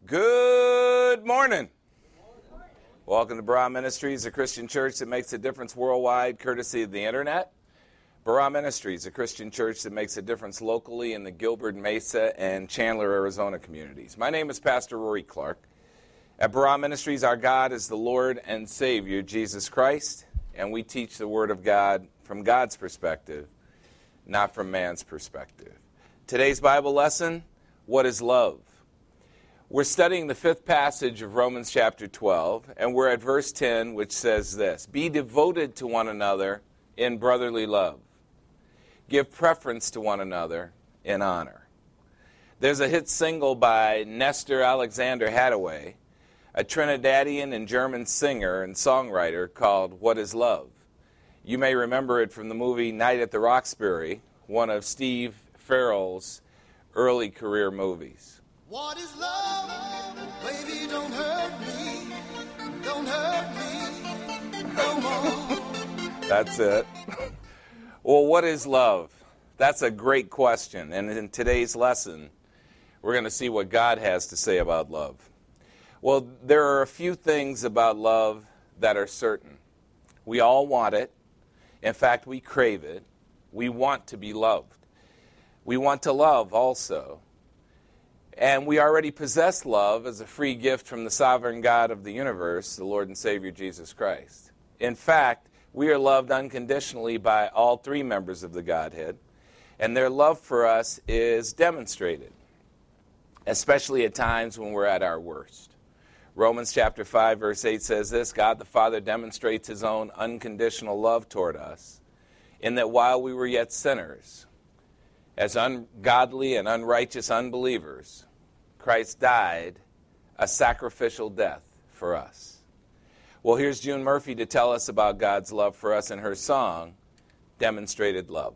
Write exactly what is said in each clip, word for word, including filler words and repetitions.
Good morning. Welcome to Barah Ministries, a Christian church that makes a difference worldwide, courtesy of the internet. Barah Ministries, a Christian church that makes a difference locally in the Gilbert, Mesa, and Chandler, Arizona communities. My name is Pastor Rory Clark. At Barah Ministries, our God is the Lord and Savior, Jesus Christ, and we teach the Word of God from God's perspective, not from man's perspective. Today's Bible lesson, what is love? We're studying the fifth passage of Romans chapter twelve, and we're at verse ten, which says this: Be devoted to one another in brotherly love. Give preference to one another in honor. There's a hit single by Nestor Alexander Hathaway, a Trinidadian and German singer and songwriter, called What is Love? You may remember it from the movie Night at the Roxbury, one of Steve Farrell's early career movies. What is love? Baby, don't hurt me. Don't hurt me no more. That's it. Well, what is love? That's a great question. And in today's lesson, we're going to see what God has to say about love. Well, there are a few things about love that are certain. We all want it. In fact, we crave it. We want to be loved. We want to love also. And we already possess love as a free gift from the sovereign God of the universe, the Lord and Savior Jesus Christ. In fact, we are loved unconditionally by all three members of the Godhead, and their love for us is demonstrated, especially at times when we're at our worst. Romans chapter five, verse eight says this: God the Father demonstrates his own unconditional love toward us, in that while we were yet sinners, as ungodly and unrighteous unbelievers, Christ died a sacrificial death for us. Well, here's June Murphy to tell us about God's love for us in her song, Demonstrated Love.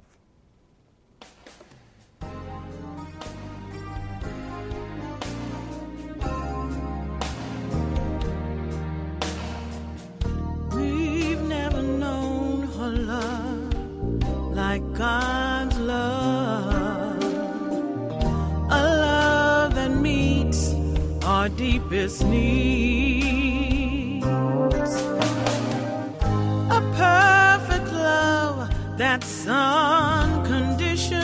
We've never known a love like God's love. Our deepest needs, a perfect love that's unconditional.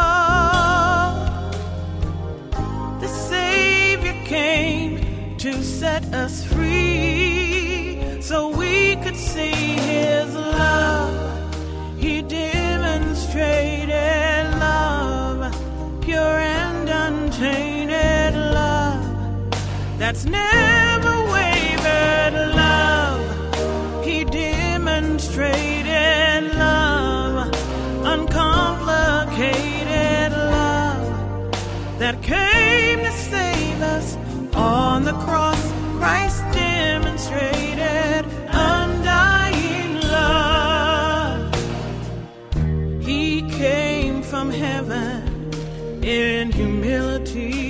The Savior came to set us free so we could see his love. He demonstrated love, pure and untainted love that's never wavered love. He demonstrated love, uncomplicated love that came to save us on the cross. Christ demonstrated undying love. He came from heaven in humility,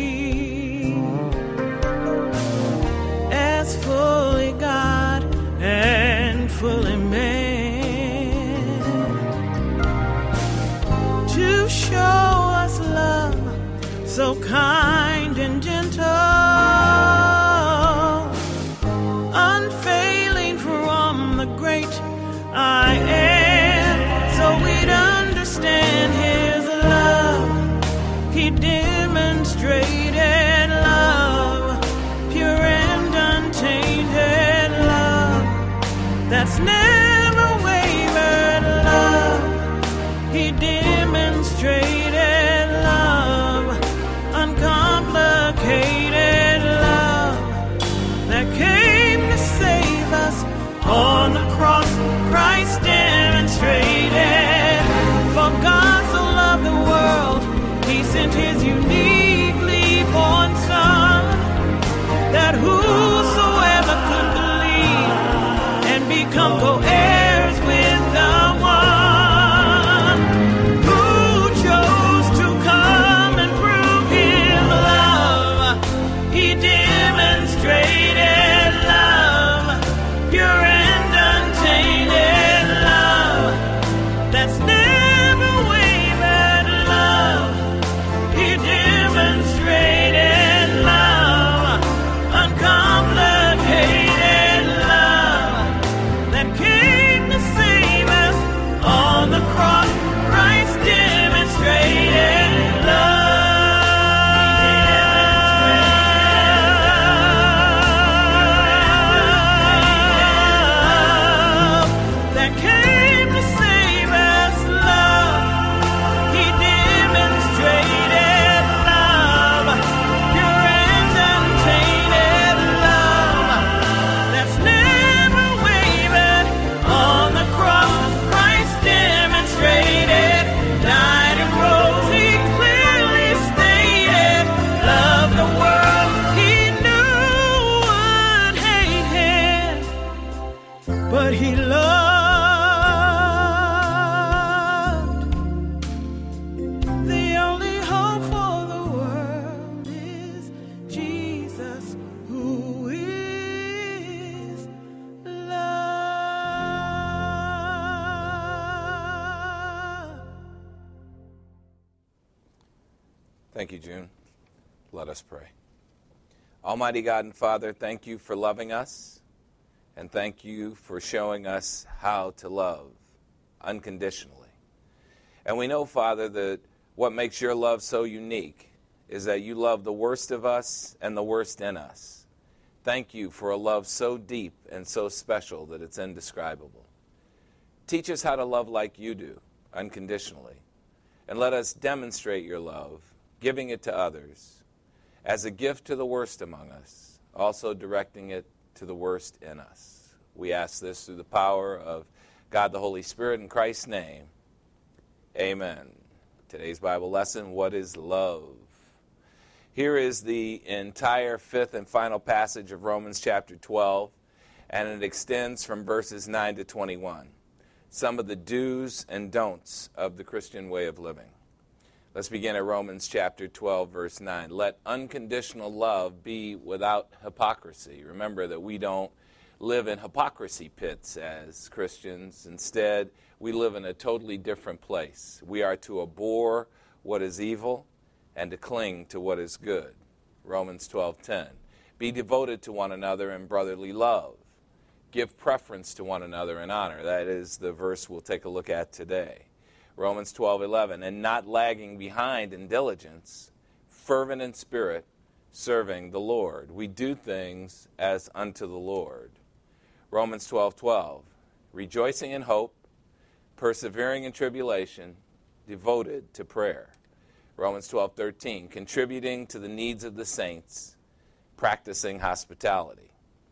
fully God and fully man, to show us love so kind and gentle, unfailing from the great I am, so we'd understand his love. He demonstrated love, pure and untainted love that's never wavered love. He demonstrated love, uncomplicated Thank you, June. Let us pray. Almighty God and Father, thank you for loving us, and thank you for showing us how to love unconditionally. And we know, Father, that what makes your love so unique is that you love the worst of us and the worst in us. Thank you for a love so deep and so special that it's indescribable. Teach us how to love like you do, unconditionally, and let us demonstrate your love, giving it to others, as a gift to the worst among us, also directing it to the worst in us. We ask this through the power of God the Holy Spirit in Christ's name. Amen. Today's Bible lesson, what is love? Here is the entire fifth and final passage of Romans chapter twelve, and it extends from verses nine to twenty-one. Some of the do's and don'ts of the Christian way of living. Let's begin at Romans chapter twelve, verse nine. Let unconditional love be without hypocrisy. Remember that we don't live in hypocrisy pits as Christians. Instead, we live in a totally different place. We are to abhor what is evil and to cling to what is good. Romans twelve ten. Be devoted to one another in brotherly love. Give preference to one another in honor. That is the verse we'll take a look at today. Romans twelve eleven, and not lagging behind in diligence, fervent in spirit, serving the Lord. We do things as unto the Lord. Romans twelve twelve, rejoicing in hope, persevering in tribulation, devoted to prayer. Romans twelve thirteen, contributing to the needs of the saints, practicing hospitality.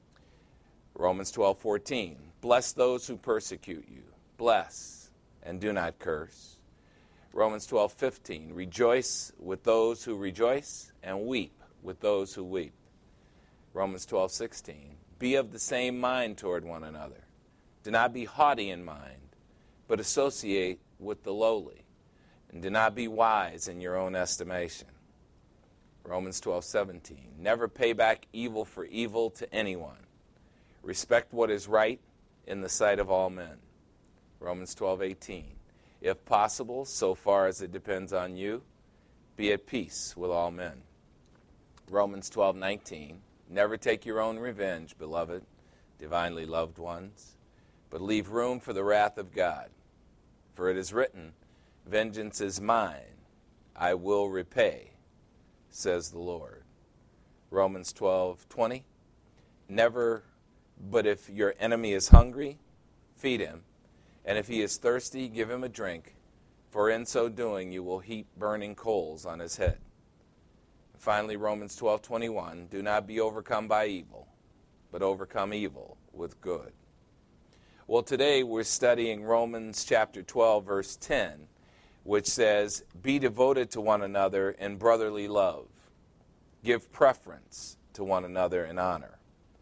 Romans twelve fourteen, bless those who persecute you. Bless and do not curse. Romans twelve fifteen, rejoice with those who rejoice and weep with those who weep. Romans twelve sixteen, be of the same mind toward one another. Do not be haughty in mind, but associate with the lowly, and do not be wise in your own estimation. Romans twelve seventeen, never pay back evil for evil to anyone. Respect what is right in the sight of all men. Romans twelve eighteen, if possible, so far as it depends on you, be at peace with all men. Romans twelve nineteen, never take your own revenge, beloved, divinely loved ones, but leave room for the wrath of God. For it is written, vengeance is mine, I will repay, says the Lord. Romans twelve twenty, never, but if your enemy is hungry, feed him. And if he is thirsty, give him a drink, for in so doing you will heap burning coals on his head. Finally, Romans twelve twenty-one, do not be overcome by evil, but overcome evil with good. Well, today we're studying Romans chapter twelve, verse ten, which says, be devoted to one another in brotherly love. Give preference to one another in honor.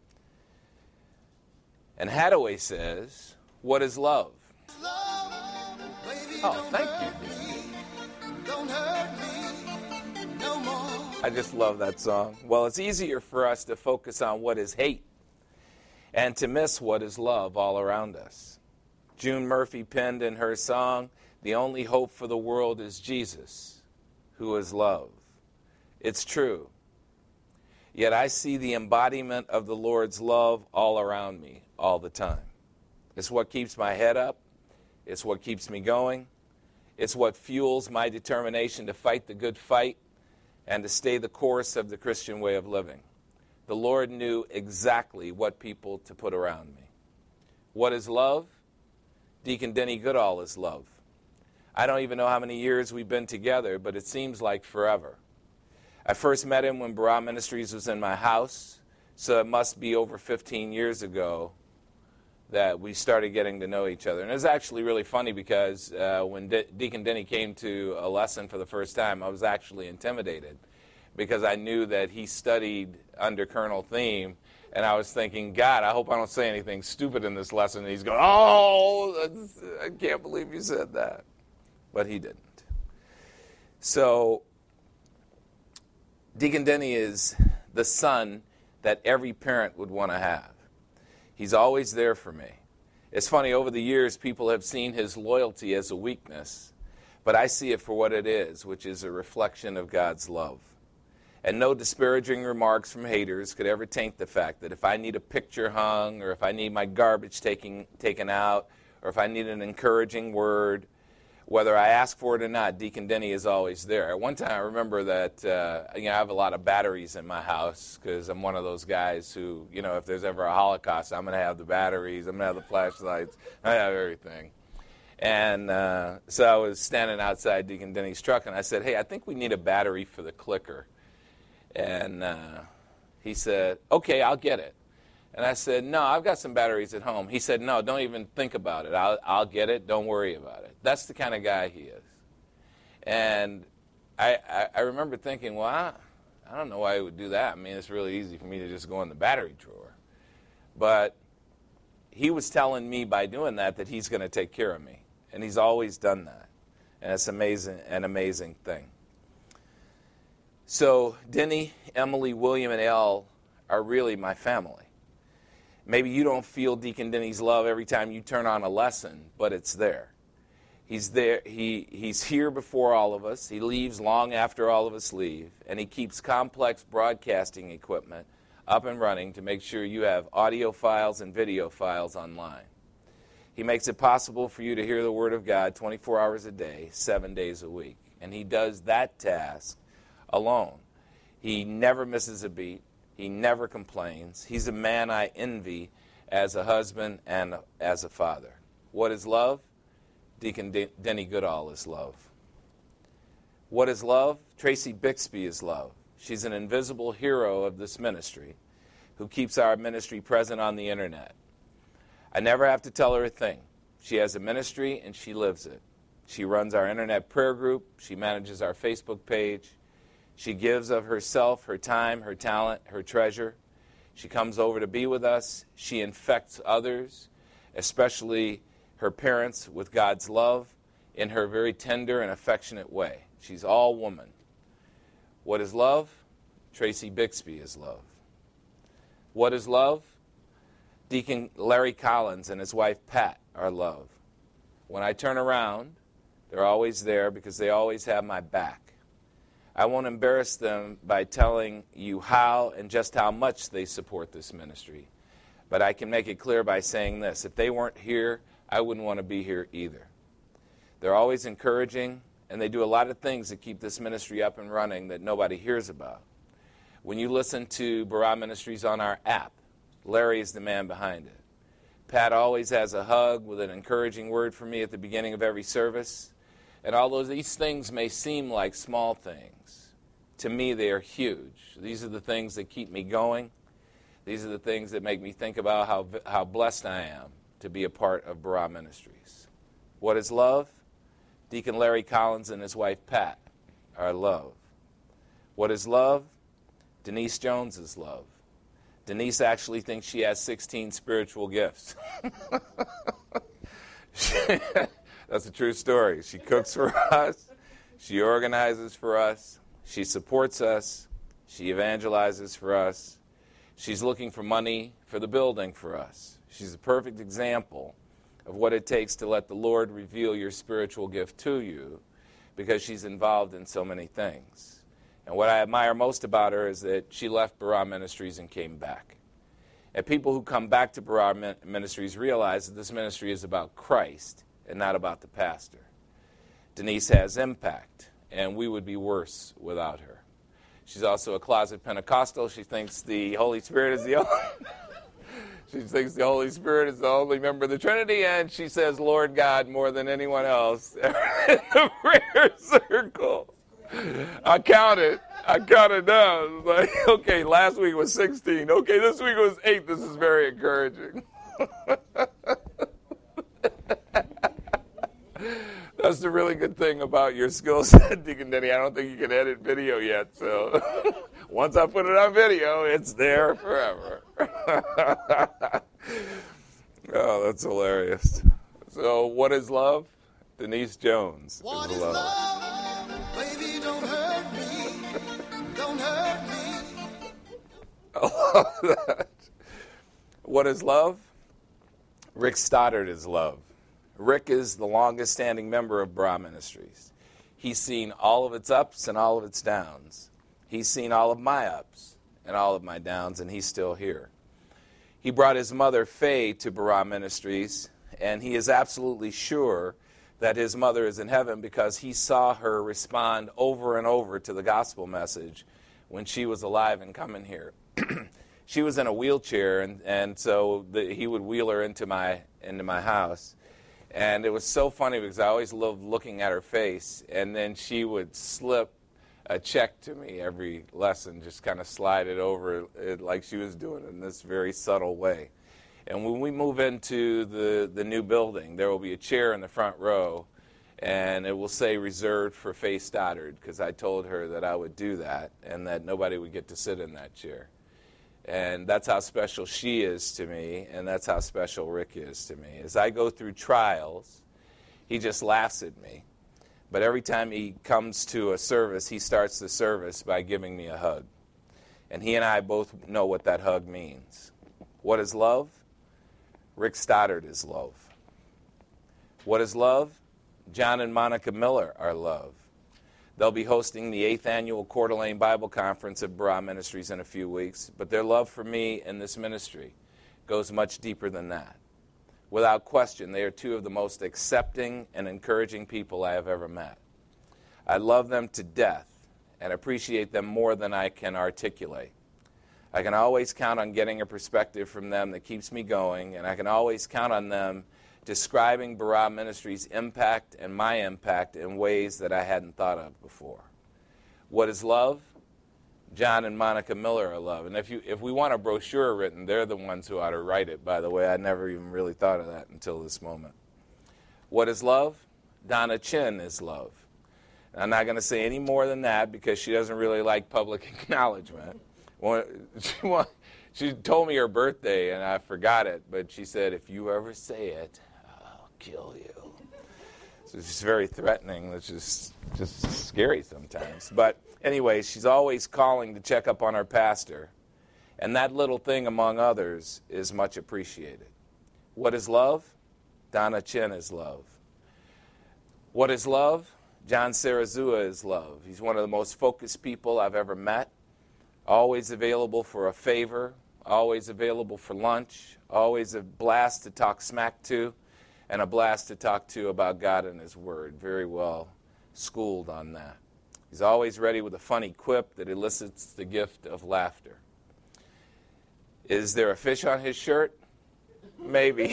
And Hathaway says, what is love? Love, baby, Oh, don't thank hurt you. me. Don't hurt me no more. I just love that song. Well, it's easier for us to focus on what is hate and to miss what is love all around us. June Murphy penned in her song, the only hope for the world is Jesus, who is love. It's true. Yet I see the embodiment of the Lord's love all around me all the time. It's what keeps my head up. It's what keeps me going. It's what fuels my determination to fight the good fight and to stay the course of the Christian way of living. The Lord knew exactly what people to put around me. What is love? Deacon Denny Goodall is love. I don't even know how many years we've been together, but it seems like forever. I first met him when Barah Ministries was in my house, so it must be over fifteen years ago that we started getting to know each other. And it was actually really funny because uh, when De- Deacon Denny came to a lesson for the first time, I was actually intimidated because I knew that he studied under Colonel Thiem, and I was thinking, God, I hope I don't say anything stupid in this lesson. And he's going, oh, that's, I can't believe you said that. But he didn't. So Deacon Denny is the son that every parent would want to have. He's always there for me. It's funny, over the years, people have seen his loyalty as a weakness, But I see it for what it is, which is a reflection of God's love. And no disparaging remarks from haters could ever taint the fact that if I need a picture hung, or if I need my garbage taking, taken out, or if I need an encouraging word, whether I ask for it or not, Deacon Denny is always there. At one time, I remember that uh, you know, I have a lot of batteries in my house because I'm one of those guys who, you know, if there's ever a Holocaust, I'm going to have the batteries, I'm going to have the flashlights, I have everything. And uh, so I was standing outside Deacon Denny's truck, and I said, hey, I think we need a battery for the clicker. And uh, he said, okay, I'll get it. And I said, no, I've got some batteries at home. He said, no, don't even think about it. I'll, I'll get it. Don't worry about it. That's the kind of guy he is. And I, I, I remember thinking, well, I, I don't know why he would do that. I mean, it's really easy for me to just go in the battery drawer. But he was telling me by doing that that he's going to take care of me. And he's always done that. And it's amazing, an amazing thing. So Denny, Emily, William, and Elle are really my family. Maybe you don't feel Deacon Denny's love every time you turn on a lesson, but it's there. He's there. He, he's here before all of us. He leaves long after all of us leave. And he keeps complex broadcasting equipment up and running to make sure you have audio files and video files online. He makes it possible for you to hear the Word of God twenty-four hours a day, seven days a week. And he does that task alone. He never misses a beat. He never complains. He's a man I envy as a husband and as a father. What is love? Deacon De- Denny Goodall is love. What is love? Tracy Bixby is love. She's an invisible hero of this ministry who keeps our ministry present on the internet. I never have to tell her a thing. She has a ministry and she lives it. She runs our internet prayer group. She manages our Facebook page. She gives of herself, her time, her talent, her treasure. She comes over to be with us. She infects others, especially her parents, with God's love in her very tender and affectionate way. She's all woman. What is love? Tracy Bixby is love. What is love? Deacon Larry Collins and his wife Pat are love. When I turn around, they're always there because they always have my back. I won't embarrass them by telling you how and just how much they support this ministry. But I can make it clear by saying this. If they weren't here, I wouldn't want to be here either. They're always encouraging, and they do a lot of things that keep this ministry up and running that nobody hears about. When you listen to Barah Ministries on our app, Larry is the man behind it. Pat always has a hug with an encouraging word for me at the beginning of every service. And although these things may seem like small things, to me they are huge. These are the things that keep me going. These are the things that make me think about how, how blessed I am to be a part of Barah Ministries. What is love? Deacon Larry Collins and his wife Pat are love. What is love? Denise Jones is love. Denise actually thinks she has sixteen spiritual gifts. That's a true story. She cooks for us. She organizes for us. She supports us. She evangelizes for us. She's looking for money for the building for us. She's a perfect example of what it takes to let the Lord reveal your spiritual gift to you, because she's involved in so many things. And what I admire most about her is that she left Barah Ministries and came back. And people who come back to Barah Ministries realize that this ministry is about Christ and not about the pastor. Denise has impact, and we would be worse without her. She's also a closet Pentecostal. She thinks the Holy Spirit is the only she thinks the Holy Spirit is the only member of the Trinity, and she says Lord God more than anyone else in the prayer circle. I counted. I counted down. Like, okay, last week was sixteen. Okay, this week was eight. This is very encouraging. That's the really good thing about your skill set, Deacon Denny. I don't think you can edit video yet. So once I put it on video, it's there forever. Oh, that's hilarious. So what is love? Denise Jones What is is love. love? Baby, don't hurt me. Don't hurt me. I love that. What is love? Rick Stoddard is love. Rick is the longest-standing member of Barah Ministries. He's seen all of its ups and all of its downs. He's seen all of my ups and all of my downs, and he's still here. He brought his mother, Faye, to Barah Ministries, and he is absolutely sure that his mother is in heaven because he saw her respond over and over to the gospel message when she was alive and coming here. She was in a wheelchair, and, and so the, he would wheel her into my into my house. And it was so funny because I always loved looking at her face, and then she would slip a check to me every lesson, just kind of slide it over it like she was doing it in this very subtle way. And when we move into the, the new building, there will be a chair in the front row, and it will say reserved for Faye Stoddard, because I told her that I would do that and that nobody would get to sit in that chair. And that's how special she is to me, and that's how special Rick is to me. As I go through trials, he just laughs at me. But every time he comes to a service, he starts the service by giving me a hug. And he and I both know what that hug means. What is love? Rick Stoddard is love. What is love? John and Monica Miller are love. They'll be hosting the eighth annual Coeur d'Alene Bible Conference at Barah Ministries in a few weeks, but their love for me and this ministry goes much deeper than that. Without question, they are two of the most accepting and encouraging people I have ever met. I love them to death and appreciate them more than I can articulate. I can always count on getting a perspective from them that keeps me going, and I can always count on them describing Barah Ministries' impact and my impact in ways that I hadn't thought of before. What is love? John and Monica Miller are love. And if you if we want a brochure written, they're the ones who ought to write it, by the way. I never even really thought of that until this moment. What is love? Donna Chin is love. And I'm not going to say any more than that because she doesn't really like public acknowledgement. She, she told me her birthday, and I forgot it, but she said, if you ever say it, I'll kill you. So she's very threatening, which is just scary sometimes. But anyway, she's always calling to check up on our pastor. And that little thing, among others, is much appreciated. What is love? Donna Chin is love. What is love? John Sarazua is love. He's one of the most focused people I've ever met. Always available for a favor. Always available for lunch. Always a blast to talk smack to. And a blast to talk to about God and His Word. Very well schooled on that. He's always ready with a funny quip that elicits the gift of laughter. Is there a fish on his shirt? Maybe.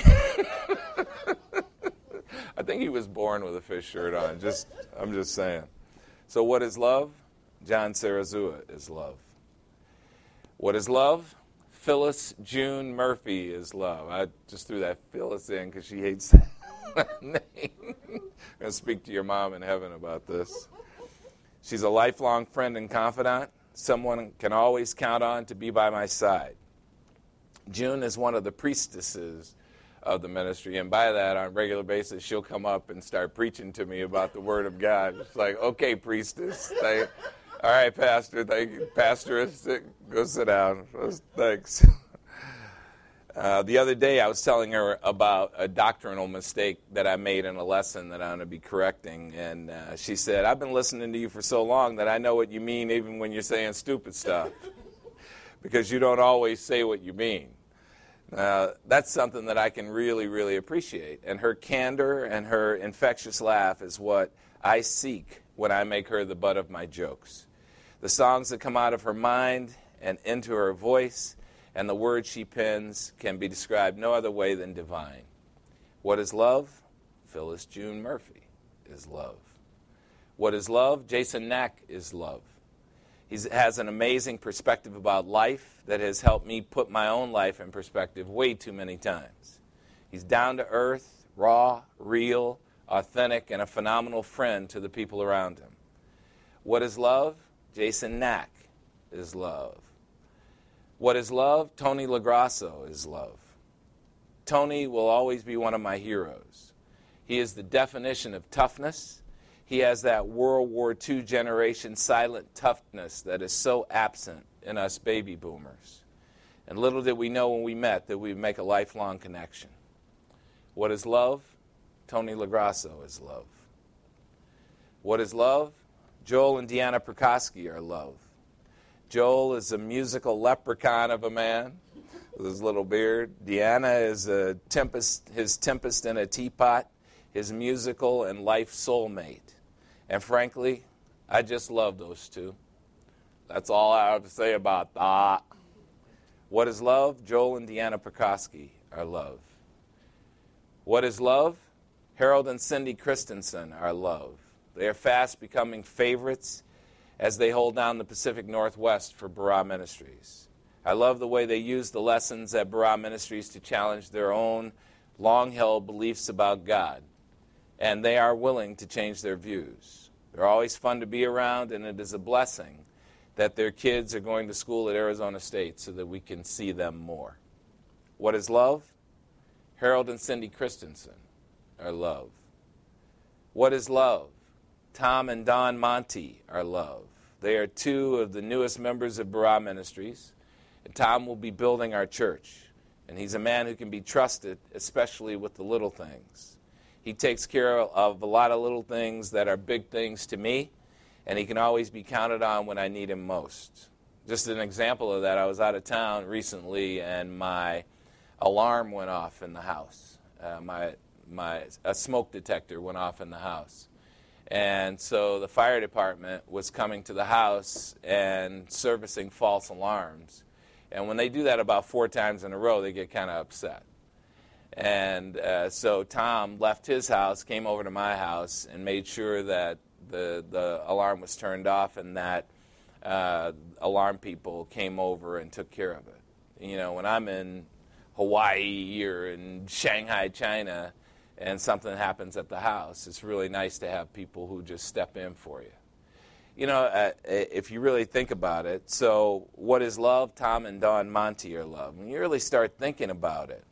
I think he was born with a fish shirt on. Just, I'm just saying. So what is love? John Sarazua is love. What is love? Phyllis June Murphy is love. I just threw that Phyllis in because she hates that name. I'm going to speak to your mom in heaven about this. She's a lifelong friend and confidant, someone can always count on to be by my side. June is one of the priestesses of the ministry, and by that, on a regular basis, she'll come up and start preaching to me about the Word of God. It's like, okay, priestess, thank, all right, pastor, thank you, pastoress, go sit down. Thanks. Uh, the other day, I was telling her about a doctrinal mistake that I made in a lesson that I'm going to be correcting, and uh, she said, I've been listening to you for so long that I know what you mean even when you're saying stupid stuff, because you don't always say what you mean. Uh, that's something that I can really, really appreciate, and her candor and her infectious laugh is what I seek when I make her the butt of my jokes. The songs that come out of her mind and into her voice and the words she pens can be described no other way than divine. What is love? Phyllis June Murphy is love. What is love? Jason Knack is love. He has an amazing perspective about life that has helped me put my own life in perspective way too many times. He's down to earth, raw, real, authentic, and a phenomenal friend to the people around him. What is love? Jason Knack is love. What is love? Tony LaGrasso is love. Tony will always be one of my heroes. He is the definition of toughness. He has that World War Two generation silent toughness that is so absent in us baby boomers. And little did we know when we met that we'd make a lifelong connection. What is love? Tony LaGrasso is love. What is love? Joel and Deanna Prokosky are love. Joel is a musical leprechaun of a man with his little beard. Deanna is a tempest, his tempest in a teapot, his musical and life soulmate. And frankly, I just love those two. That's all I have to say about that. What is love? Joel and Deanna Prokosky are love. What is love? Harold and Cindy Christensen are love. They are fast becoming favorites as they hold down the Pacific Northwest for Barah Ministries. I love the way they use the lessons at Barah Ministries to challenge their own long-held beliefs about God, and they are willing to change their views. They're always fun to be around, and it is a blessing that their kids are going to school at Arizona State so that we can see them more. What is love? Harold and Cindy Christensen are love. What is love? Tom and Don Monty are love. They are two of the newest members of Barah Ministries. And Tom will be building our church. And he's a man who can be trusted, especially with the little things. He takes care of a lot of little things that are big things to me, and he can always be counted on when I need him most. Just an example of that, I was out of town recently, and my alarm went off in the house. Uh, my my a smoke detector went off in the house. And so the fire department was coming to the house and servicing false alarms. And when they do that about four times in a row, they get kind of upset. And uh, so Tom left his house, came over to my house, and made sure that the, the alarm was turned off and that uh, alarm people came over and took care of it. You know, when I'm in Hawaii or in Shanghai, China, and something happens at the house, it's really nice to have people who just step in for you. You know, uh, if you really think about it, so what is love? Tom and Don Monty are love. When you really start thinking about it,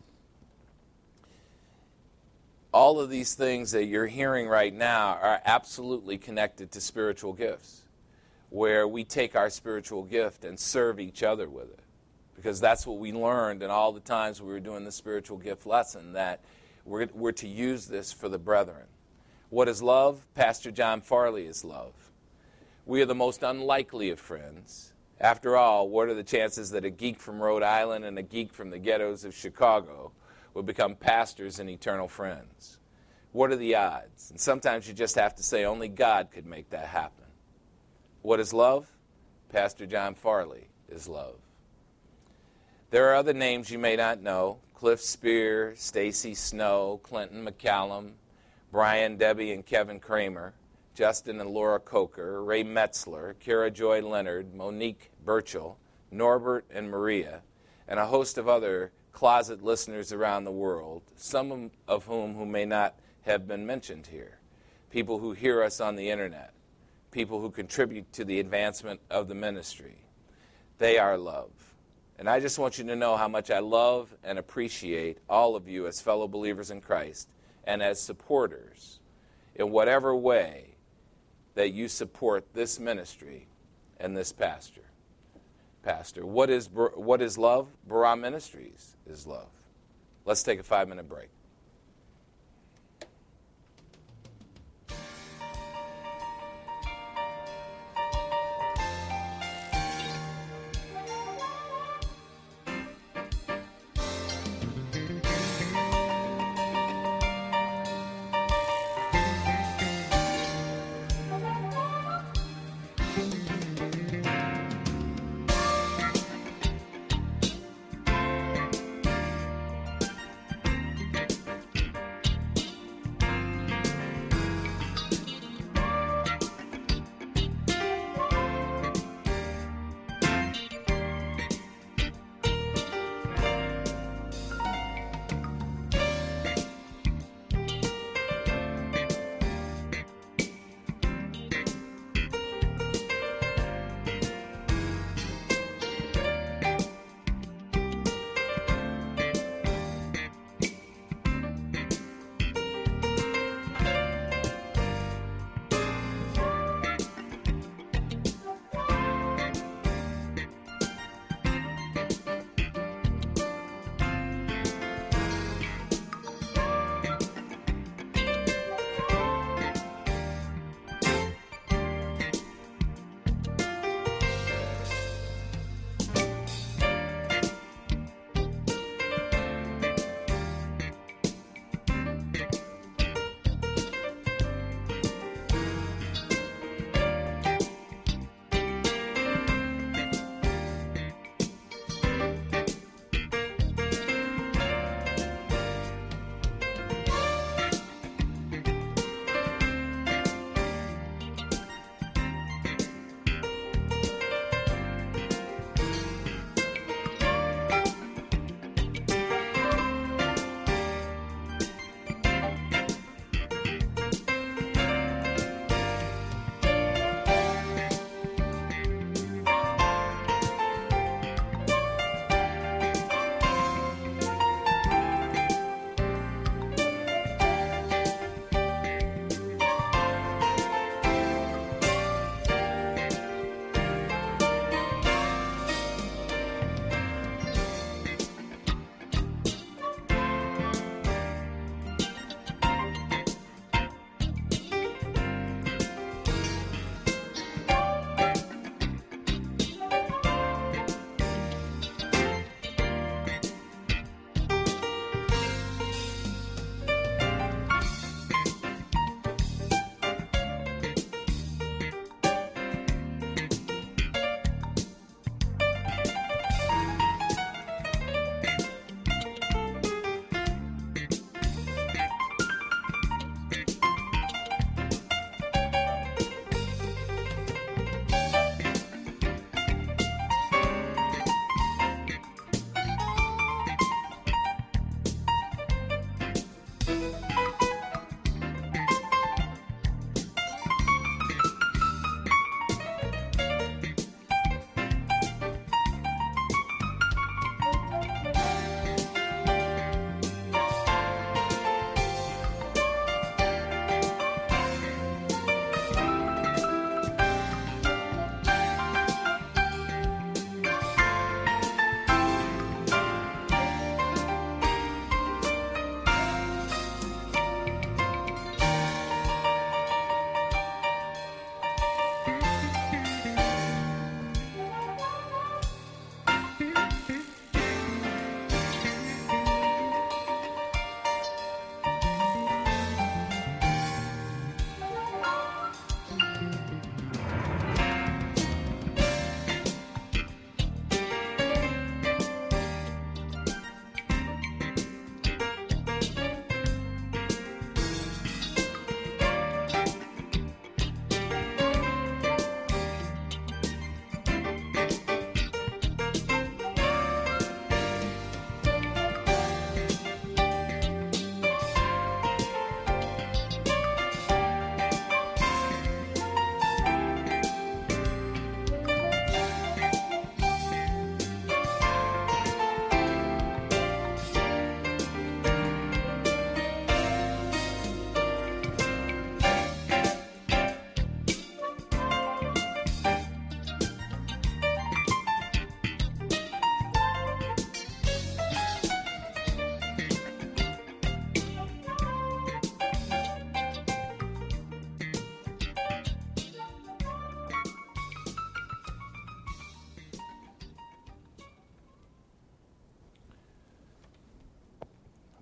all of these things that you're hearing right now are absolutely connected to spiritual gifts, where we take our spiritual gift and serve each other with it. Because that's what we learned in all the times we were doing the spiritual gift lesson, that we're, we're to use this for the brethren. What is love? Pastor John Farley is love. We are the most unlikely of friends. After all, what are the chances that a geek from Rhode Island and a geek from the ghettos of Chicago will become pastors and eternal friends? What are the odds? And sometimes you just have to say only God could make that happen. What is love? Pastor John Farley is love. There are other names you may not know: Cliff Spear, Stacy Snow, Clinton McCallum, Brian, Debbie, and Kevin Kramer, Justin and Laura Coker, Ray Metzler, Kara Joy Leonard, Monique Burchell, Norbert and Maria, and a host of other closet listeners around the world, some of whom who may not have been mentioned here, people who hear us on the internet, people who contribute to the advancement of the ministry. They are love. And I just want you to know how much I love and appreciate all of you as fellow believers in Christ and as supporters in whatever way that you support this ministry and this pastor. Pastor, what is what is love? Barah Ministries is love. Let's take a five-minute break.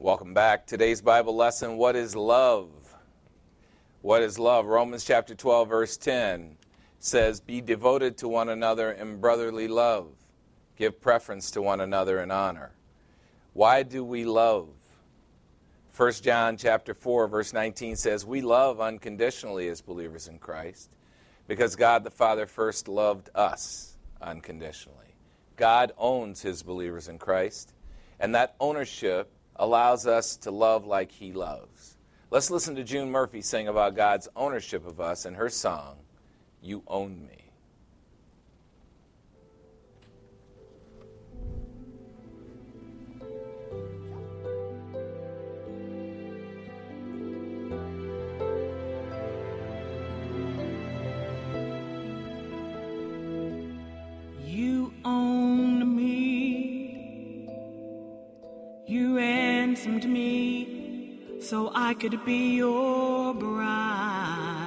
Welcome back. Today's Bible lesson, what is love? What is love? Romans chapter twelve, verse ten says, be devoted to one another in brotherly love. Give preference to one another in honor. Why do we love? First John chapter four, verse nineteen says, we love unconditionally as believers in Christ because God the Father first loved us unconditionally. God owns his believers in Christ, and that ownership allows us to love like he loves. Let's listen to June Murphy sing about God's ownership of us in her song, You Own Me. You own me. You ransomed me so I could be your bride.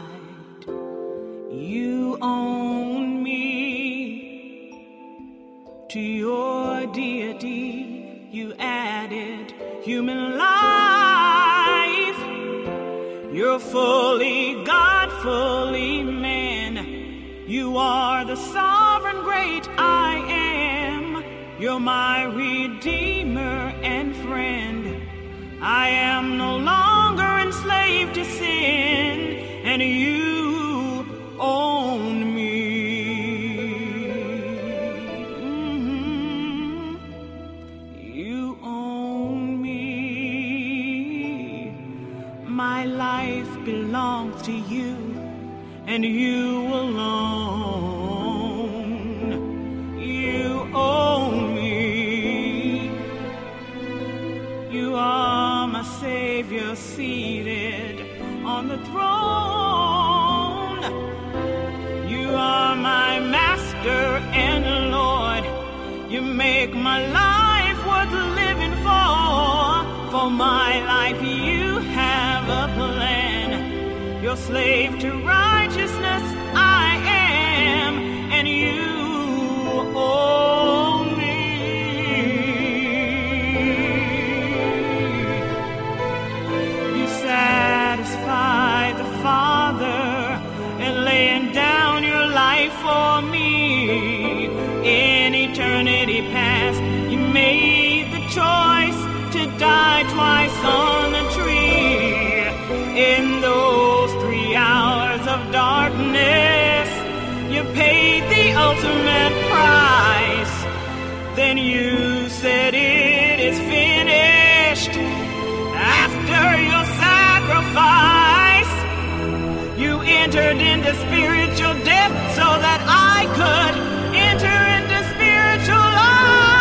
You own me. To your deity you added human life. You're fully God, fully man. You are the sovereign great I am. You're my redeemer and friend. I am no longer enslaved to sin, and you own me. Mm-hmm. You own me. My life belongs to you, and you alone. You own me. You are my Savior seated on the throne. You are my Master and Lord. You make my life worth living for. For my life you have a plan. Your slave to righteousness I am, and you own me. You satisfy the Father in laying down your life for me. In eternity past, you made the choice to die twice on the tree. In those three hours of darkness, you paid the ultimate price. Then you said it is finished. After your sacrifice, you entered into spiritual death so that I could enter into spiritual life.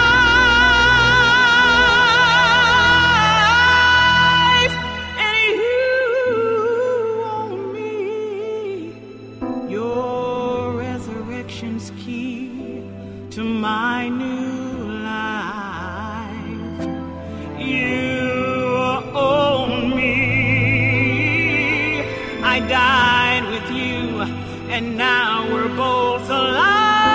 Key to my new life. You own me. I died with you, and now we're both alive.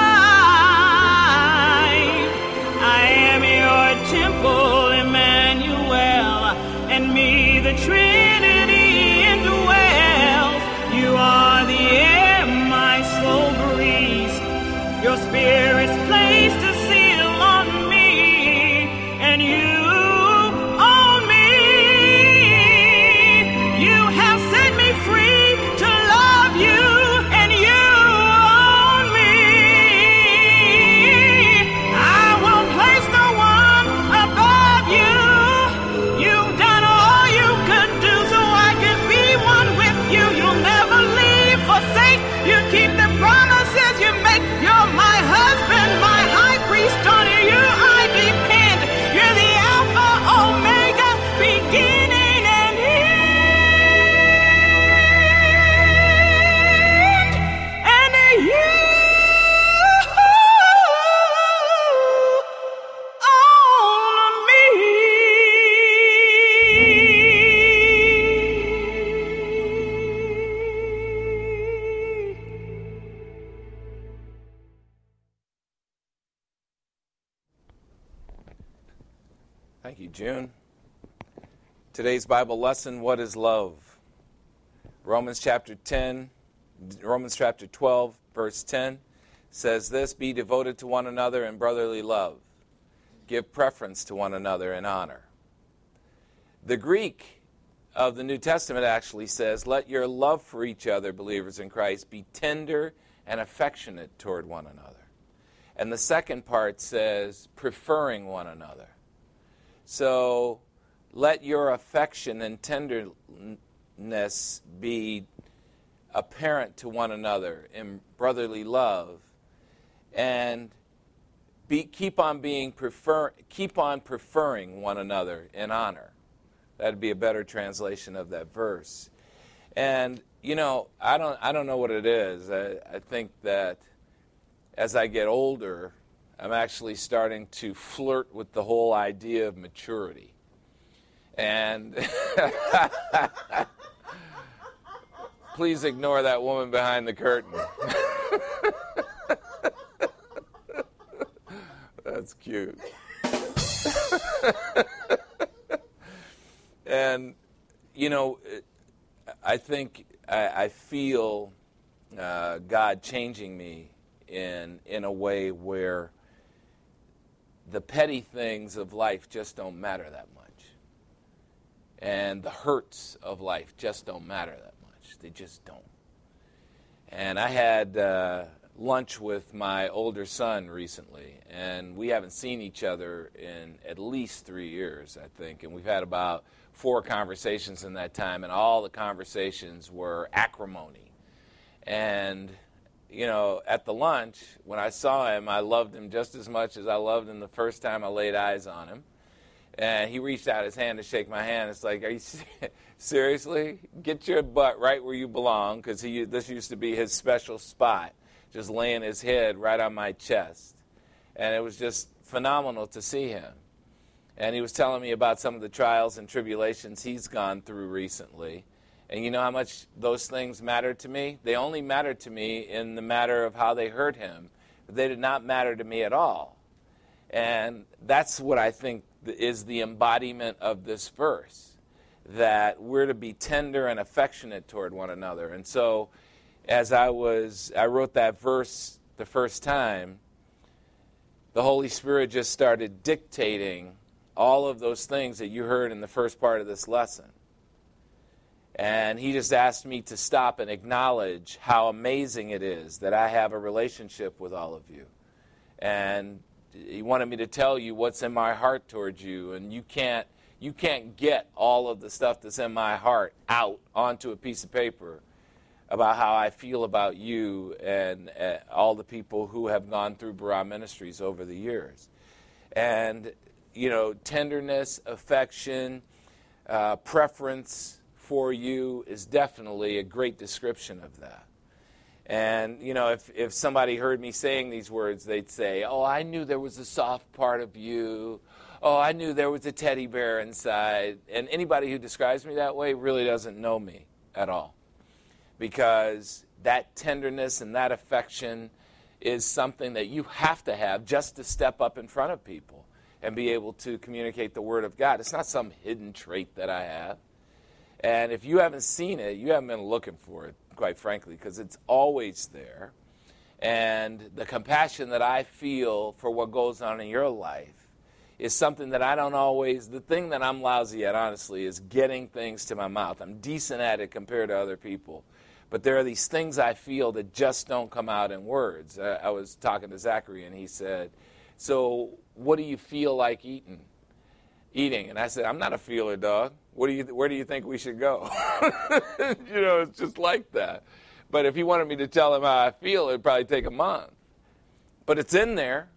I am your temple, Emmanuel, and me the Trinity indwells. You are the air my soul breathes. Your spirit's placed a seal on me, and you own me. You have set me free to love you, and you own me. I won't place no one above you. You've done all you could do so I could be one with you. You'll never leave, forsake. You keep the promises you make. You're my husband, my high priest. On you I depend. You're the Alpha, Omega, beginning and end. And you own me. Thank you, June. Today's Bible lesson, what is love? Romans chapter ten, Romans chapter twelve, verse ten says this, be devoted to one another in brotherly love. Give preference to one another in honor. The Greek of the New Testament actually says, let your love for each other, believers in Christ, be tender and affectionate toward one another. And the second part says, preferring one another. So, let your affection and tenderness be apparent to one another in brotherly love, and be, keep on being prefer, keep on preferring one another in honor. That'd be a better translation of that verse. And you know, I don't I don't know what it is. I, I think that as I get older, I'm actually starting to flirt with the whole idea of maturity. And please ignore that woman behind the curtain. That's cute. And, you know, I think, I, I feel uh, God changing me in in a way where the petty things of life just don't matter that much. And the hurts of life just don't matter that much. They just don't. And I had uh, lunch with my older son recently, and we haven't seen each other in at least three years, I think. And we've had about four conversations in that time, and all the conversations were acrimony. And, you know, at the lunch, when I saw him, I loved him just as much as I loved him the first time I laid eyes on him. And he reached out his hand to shake my hand. It's like, are you seriously? Get your butt right where you belong, because he this used to be his special spot, just laying his head right on my chest. And it was just phenomenal to see him. And he was telling me about some of the trials and tribulations he's gone through recently. And you know how much those things matter to me? They only matter to me in the matter of how they hurt him. But they did not matter to me at all. And that's what I think is the embodiment of this verse, that we're to be tender and affectionate toward one another. And so as I was, I wrote that verse the first time, the Holy Spirit just started dictating all of those things that you heard in the first part of this lesson. And he just asked me to stop and acknowledge how amazing it is that I have a relationship with all of you. And he wanted me to tell you what's in my heart towards you, and you can't you can't get all of the stuff that's in my heart out onto a piece of paper about how I feel about you and uh, all the people who have gone through Barah Ministries over the years. And, you know, tenderness, affection, uh, preference for you is definitely a great description of that. And, you know, if, if somebody heard me saying these words, they'd say, oh, I knew there was a soft part of you. Oh, I knew there was a teddy bear inside. And anybody who describes me that way really doesn't know me at all. Because that tenderness and that affection is something that you have to have just to step up in front of people and be able to communicate the Word of God. It's not some hidden trait that I have. And if you haven't seen it, you haven't been looking for it, quite frankly, because it's always there. And the compassion that I feel for what goes on in your life is something that I don't always, the thing that I'm lousy at, honestly, is getting things to my mouth. I'm decent at it compared to other people. But there are these things I feel that just don't come out in words. I, I was talking to Zachary, and he said, so what do you feel like eating? Eating. And I said, I'm not a feeler, dog. What do you? Where do you think we should go? You know, it's just like that. But if he wanted me to tell him how I feel, it would probably take a month. But it's in there.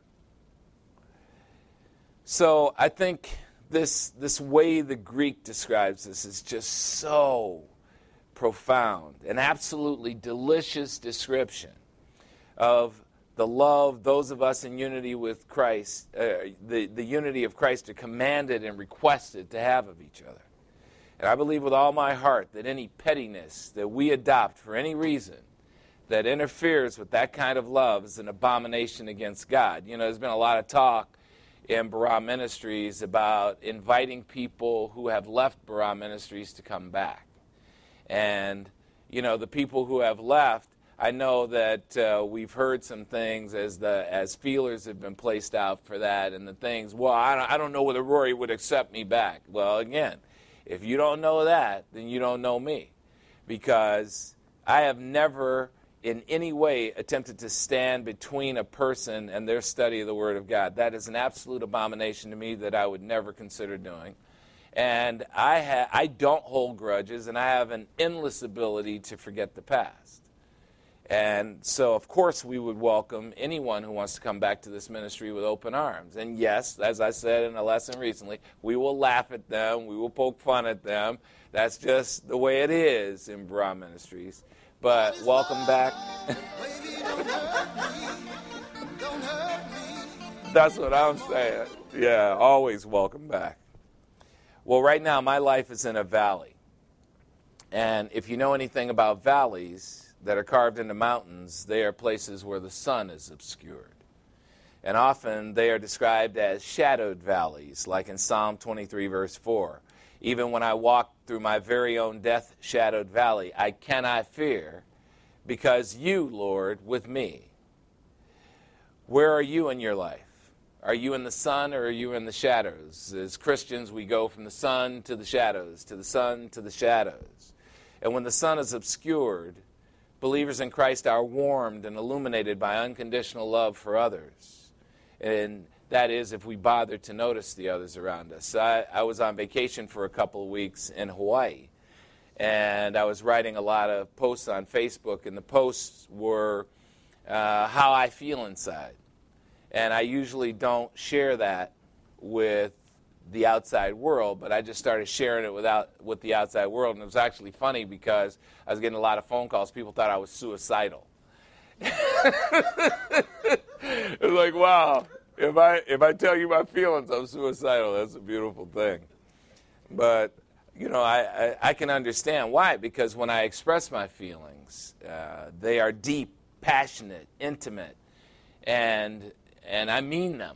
So I think this this way the Greek describes this is just so profound, an absolutely delicious description of the love those of us in unity with Christ, uh, the, the unity of Christ are commanded and requested to have of each other. And I believe with all my heart that any pettiness that we adopt for any reason that interferes with that kind of love is an abomination against God. You know, there's been a lot of talk in Barah Ministries about inviting people who have left Barah Ministries to come back. And, you know, the people who have left, I know that uh, we've heard some things as the as feelers have been placed out for that, and the things, well, I don't, I don't know whether Rory would accept me back. Well, again, if you don't know that, then you don't know me, because I have never in any way attempted to stand between a person and their study of the Word of God. That is an absolute abomination to me that I would never consider doing. And I, ha- I don't hold grudges, and I have an endless ability to forget the past. And so, of course, we would welcome anyone who wants to come back to this ministry with open arms. And yes, as I said in a lesson recently, we will laugh at them, we will poke fun at them. That's just the way it is in Barah Ministries. But welcome back. That's what I'm saying. Yeah, always welcome back. Well, right now, my life is in a valley. And if you know anything about valleys that are carved into mountains, they are places where the sun is obscured. And often they are described as shadowed valleys, like in Psalm twenty-three, verse four. Even when I walk through my very own death-shadowed valley, I cannot fear, because you, Lord, with me. Where are you in your life? Are you in the sun, or are you in the shadows? As Christians, we go from the sun to the shadows, to the sun to the shadows. And when the sun is obscured, believers in Christ are warmed and illuminated by unconditional love for others. And that is if we bother to notice the others around us. I, I was on vacation for a couple of weeks in Hawaii, and I was writing a lot of posts on Facebook, and the posts were uh, how I feel inside. And I usually don't share that with the outside world, but I just started sharing it without, with the outside world. And it was actually funny because I was getting a lot of phone calls. People thought I was suicidal. It was like, wow, if I if I tell you my feelings, I'm suicidal. That's a beautiful thing. But, you know, I, I, I can understand why, because when I express my feelings, uh, they are deep, passionate, intimate, and and I mean them.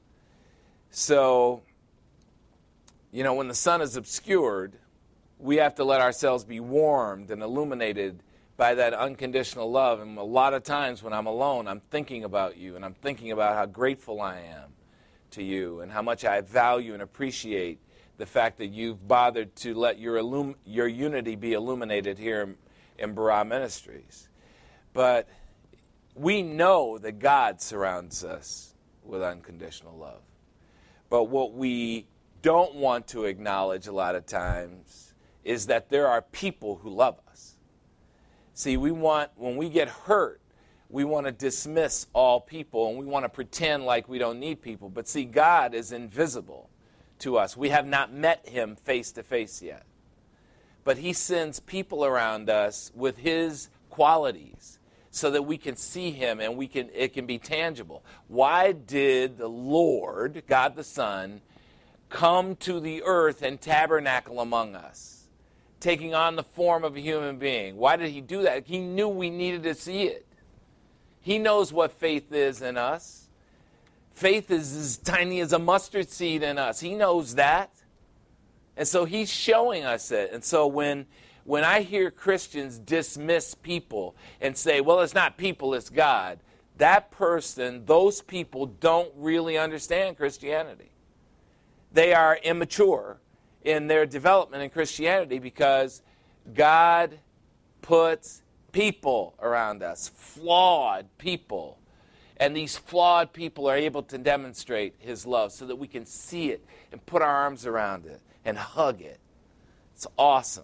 So, you know, when the sun is obscured, we have to let ourselves be warmed and illuminated by that unconditional love. And a lot of times when I'm alone, I'm thinking about you, and I'm thinking about how grateful I am to you and how much I value and appreciate the fact that you've bothered to let your illum- your unity be illuminated here in, in Barah Ministries. But we know that God surrounds us with unconditional love. But what we don't want to acknowledge a lot of times is that there are people who love us. See, we want, when we get hurt, we want to dismiss all people, and we want to pretend like we don't need people. But see, God is invisible to us. We have not met him face to face yet. But he sends people around us with his qualities so that we can see him and we can it can be tangible. Why did the Lord, God the Son, come to the earth and tabernacle among us, taking on the form of a human being? Why did he do that? He knew we needed to see it. He knows what faith is in us. Faith is as tiny as a mustard seed in us. He knows that. And so he's showing us it. And so when, when I hear Christians dismiss people and say, well, it's not people, it's God, that person, those people don't really understand Christianity. They are immature in their development in Christianity because God puts people around us, flawed people. And these flawed people are able to demonstrate his love so that we can see it and put our arms around it and hug it. It's awesome.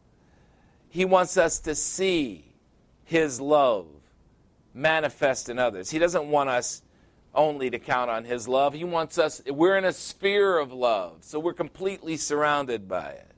He wants us to see his love manifest in others. He doesn't want us only to count on his love. He wants us, we're in a sphere of love, so we're completely surrounded by it.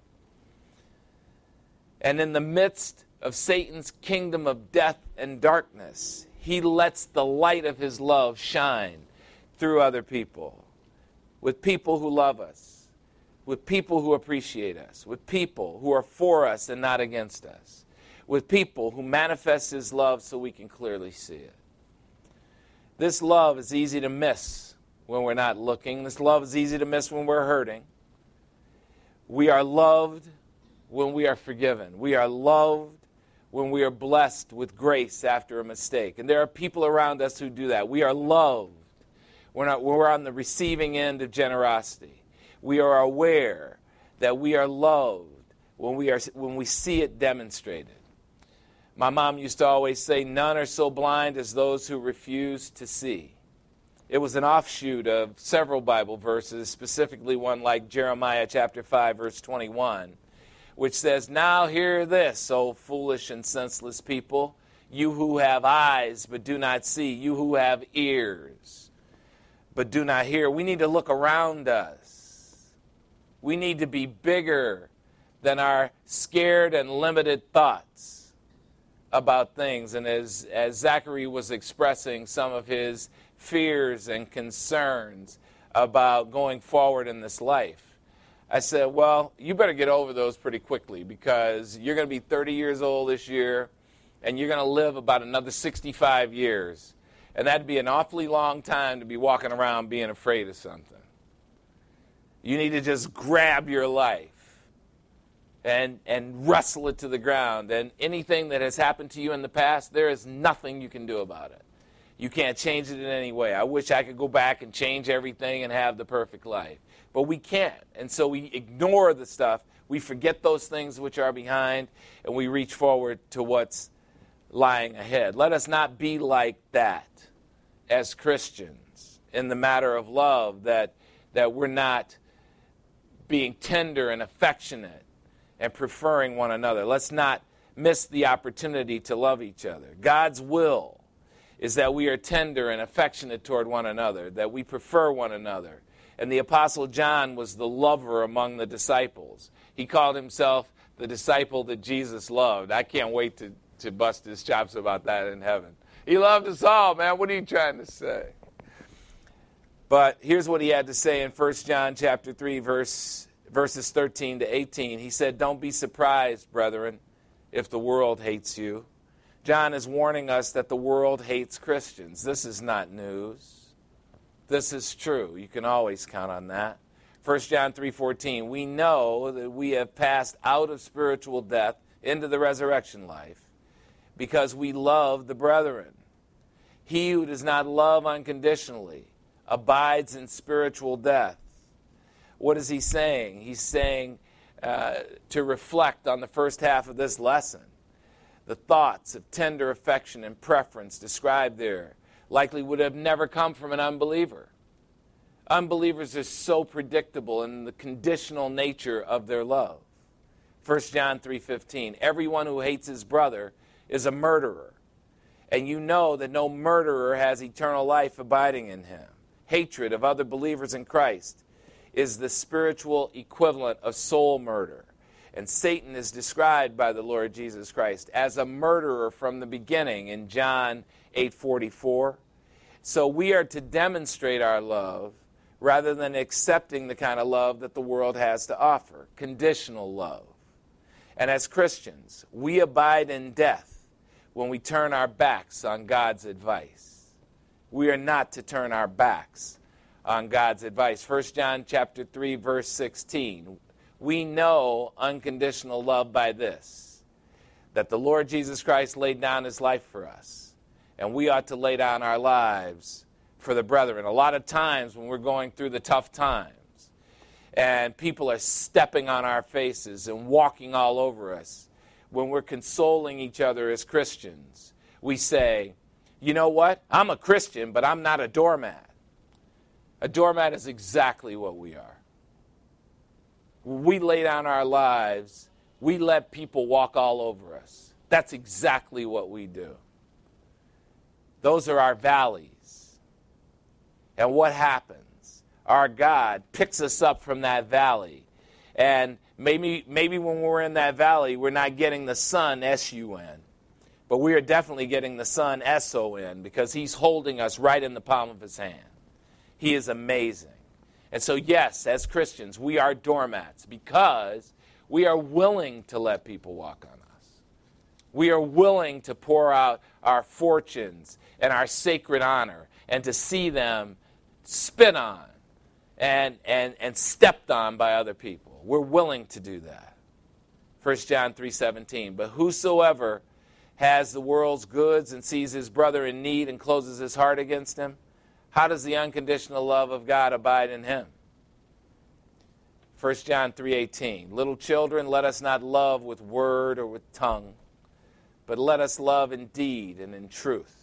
And in the midst of Satan's kingdom of death and darkness, he lets the light of his love shine through other people, with people who love us, with people who appreciate us, with people who are for us and not against us, with people who manifest his love so we can clearly see it. This love is easy to miss when we're not looking. This love is easy to miss when we're hurting. We are loved when we are forgiven. We are loved when we are blessed with grace after a mistake. And there are people around us who do that. We are loved when we're on the receiving end of generosity. We are aware that we are loved when we are when we see it demonstrated. My mom used to always say, none are so blind as those who refuse to see. It was an offshoot of several Bible verses, specifically one like Jeremiah chapter five, verse twenty-one, which says, now hear this, O foolish and senseless people, you who have eyes but do not see, you who have ears but do not hear. We need to look around us. We need to be bigger than our scared and limited thoughts about things. And as, as Zachary was expressing some of his fears and concerns about going forward in this life, I said, well, you better get over those pretty quickly, because you're going to be thirty years old this year, and you're going to live about another sixty-five years. And that'd be an awfully long time to be walking around being afraid of something. You need to just grab your life and, and wrestle it to the ground. And anything that has happened to you in the past, there is nothing you can do about it. You can't change it in any way. I wish I could go back and change everything and have the perfect life. But we can't. And so we ignore the stuff. We forget those things which are behind, and we reach forward to what's lying ahead. Let us not be like that as Christians in the matter of love, that, that we're not being tender and affectionate and preferring one another. Let's not miss the opportunity to love each other. God's will is that we are tender and affectionate toward one another, that we prefer one another. And the Apostle John was the lover among the disciples. He called himself the disciple that Jesus loved. I can't wait to, to bust his chops about that in heaven. He loved us all, man. What are you trying to say? But here's what he had to say in First John chapter three, verse, verses thirteen to eighteen. He said, don't be surprised, brethren, if the world hates you. John is warning us that the world hates Christians. This is not news. This is true. You can always count on that. First John three fourteen, we know that we have passed out of spiritual death into the resurrection life because we love the brethren. He who does not love unconditionally abides in spiritual death. What is he saying? He's saying uh, to reflect on the first half of this lesson. The thoughts of tender affection and preference described there likely would have never come from an unbeliever. Unbelievers are so predictable in the conditional nature of their love. First John three fifteen, everyone who hates his brother is a murderer, and you know that no murderer has eternal life abiding in him. Hatred of other believers in Christ is the spiritual equivalent of soul murder. And Satan is described by the Lord Jesus Christ as a murderer from the beginning in John eight forty-four. So we are to demonstrate our love rather than accepting the kind of love that the world has to offer, conditional love. And as Christians, we abide in death when we turn our backs on God's advice. We are not to turn our backs on God's advice. First John chapter three, verse sixteen. We know unconditional love by this, that the Lord Jesus Christ laid down his life for us, and we ought to lay down our lives for the brethren. A lot of times when we're going through the tough times and people are stepping on our faces and walking all over us, when we're consoling each other as Christians, we say, you know what? I'm a Christian, but I'm not a doormat. A doormat is exactly what we are. We lay down our lives. We let people walk all over us. That's exactly what we do. Those are our valleys. And what happens? Our God picks us up from that valley. And maybe, maybe when we're in that valley, we're not getting the sun, S U N. But we are definitely getting the sun, S O N, because he's holding us right in the palm of his hand. He is amazing. And so, yes, as Christians, we are doormats because we are willing to let people walk on us. We are willing to pour out our fortunes and our sacred honor and to see them spit on and, and, and stepped on by other people. We're willing to do that. First John three seventeen, but whosoever has the world's goods and sees his brother in need and closes his heart against him, how does the unconditional love of God abide in him? First John three eighteen, little children, let us not love with word or with tongue, but let us love in deed and in truth.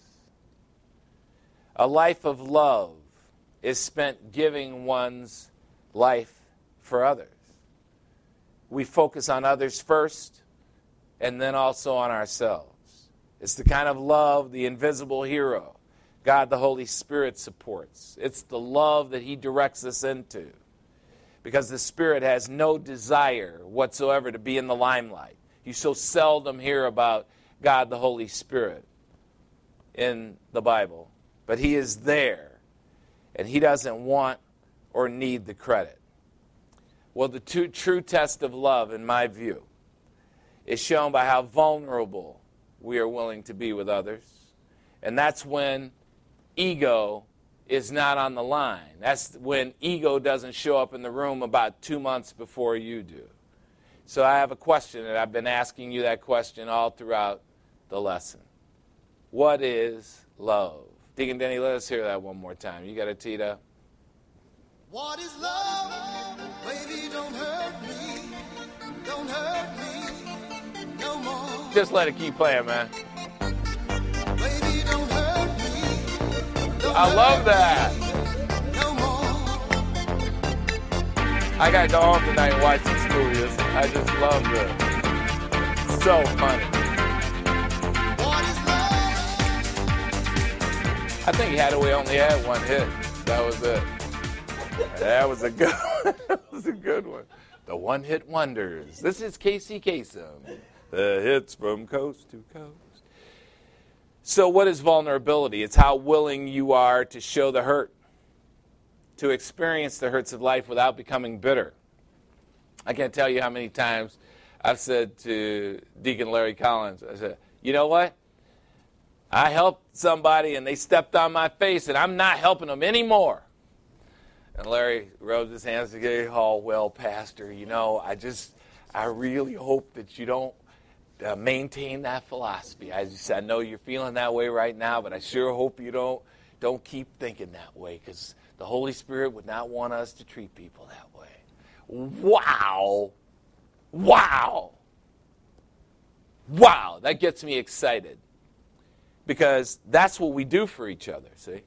A life of love is spent giving one's life for others. We focus on others first and then also on ourselves. It's the kind of love the invisible hero, God the Holy Spirit, supports. It's the love that he directs us into, because the Spirit has no desire whatsoever to be in the limelight. You so seldom hear about God the Holy Spirit in the Bible, but he is there, and he doesn't want or need the credit. Well, the two, true test of love, in my view, is shown by how vulnerable we are willing to be with others. And that's when ego is not on the line. That's when ego doesn't show up in the room about two months before you do. So I have a question, and I've been asking you that question all throughout the lesson. What is love? Deacon Denny, let us hear that one more time. You got it, Tita? What is love? Baby, don't hurt me. Don't hurt me no more. Just let it keep playing, man. Baby, don't hurt me. Don't I love that. no more. I got to go home tonight and watch this movie. It's- I just love it. It's so funny. What is love? I think Hathaway only had one hit. That was it. That was a good one. That was a good one. The one-hit wonders. This is Casey Kasem. The hits from coast to coast. So what is vulnerability? It's how willing you are to show the hurt, to experience the hurts of life without becoming bitter. I can't tell you how many times I've said to Deacon Larry Collins, I said, you know what? I helped somebody and they stepped on my face and I'm not helping them anymore. And Larry rubs his hands together. Oh, well, Pastor, you know, I just, I really hope that you don't uh, maintain that philosophy. I just, I know you're feeling that way right now, but I sure hope you don't, don't keep thinking that way, because the Holy Spirit would not want us to treat people that way. Wow. Wow. Wow. That gets me excited, because that's what we do for each other, see?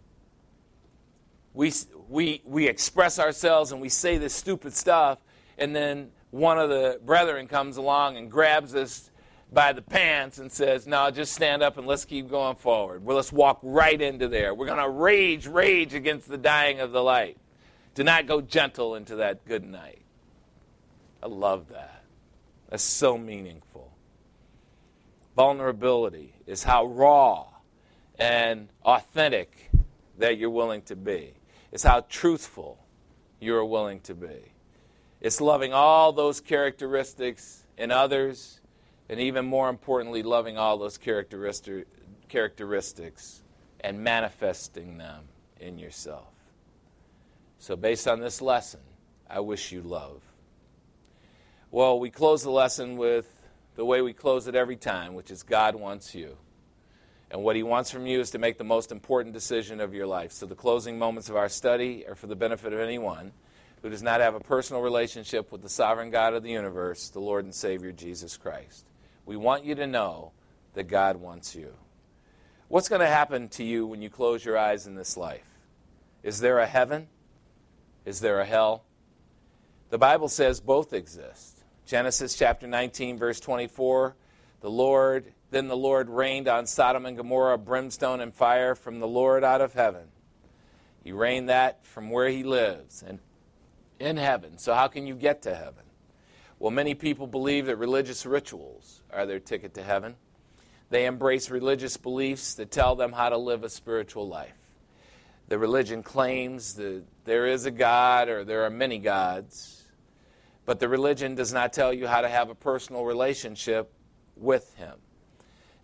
We, we, we express ourselves and we say this stupid stuff, and then one of the brethren comes along and grabs us by the pants and says, no, just stand up and let's keep going forward. Well, let's walk right into there. We're going to rage, rage against the dying of the light. Do not go gentle into that good night. I love that. That's so meaningful. Vulnerability is how raw and authentic that you're willing to be. It's how truthful you're willing to be. It's loving all those characteristics in others, and even more importantly, loving all those characteristic, characteristics and manifesting them in yourself. So based on this lesson, I wish you love. Well, we close the lesson with the way we close it every time, which is God wants you. And what he wants from you is to make the most important decision of your life. So the closing moments of our study are for the benefit of anyone who does not have a personal relationship with the sovereign God of the universe, the Lord and Savior Jesus Christ. We want you to know that God wants you. What's going to happen to you when you close your eyes in this life? Is there a heaven? Is there a hell? The Bible says both exist. Genesis chapter nineteen, verse twenty-four, the Lord... Then the Lord rained on Sodom and Gomorrah brimstone and fire from the Lord out of heaven. He rained that from where he lives and in heaven. So how can you get to heaven? Well, many people believe that religious rituals are their ticket to heaven. They embrace religious beliefs that tell them how to live a spiritual life. The religion claims that there is a God or there are many gods, but the religion does not tell you how to have a personal relationship with him.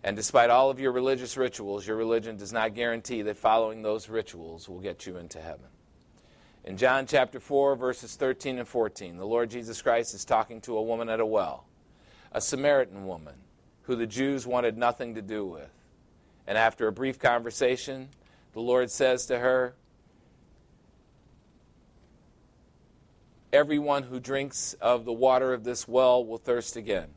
And despite all of your religious rituals, your religion does not guarantee that following those rituals will get you into heaven. In John chapter four, verses thirteen and fourteen, the Lord Jesus Christ is talking to a woman at a well, a Samaritan woman who the Jews wanted nothing to do with. And after a brief conversation, the Lord says to her, "Everyone who drinks of the water of this well will thirst again.